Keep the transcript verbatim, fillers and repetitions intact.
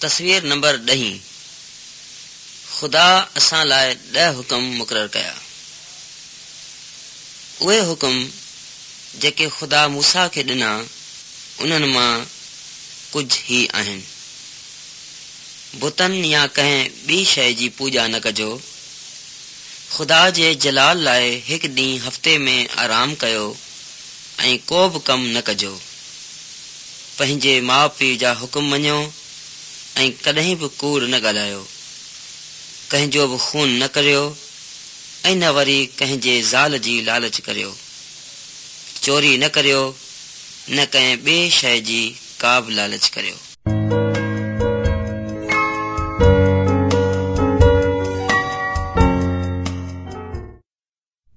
तस्वीर नंबर ॾह। ख़ुदा असां लाइ ॾह हुक्म मुक़रर कया। उहे हुक्म जेके ख़ुदा मूसा खे ॾिना उन्हनि मां कुझु ई आहिनि। बुतनि या कंहिं ॿी शइ जी पूॼा न कजो। ख़ुदा जे जलाल लाइ हिकु ॾींहुं हफ़्ते में आराम कयो ऐं को बि कमु न कजो। पंहिंजे माउ पीउ जा हुक्म मञियो ऐं कॾहिं बि कूड़ न ॻाल्हायो। कंहिंजो बि खून न करियो ऐं न वरी कंहिंजे ज़ाल जी लालच करियो। चोरी न करियो, न कंहिं ॿिए शइ जी का बि लालच करियो।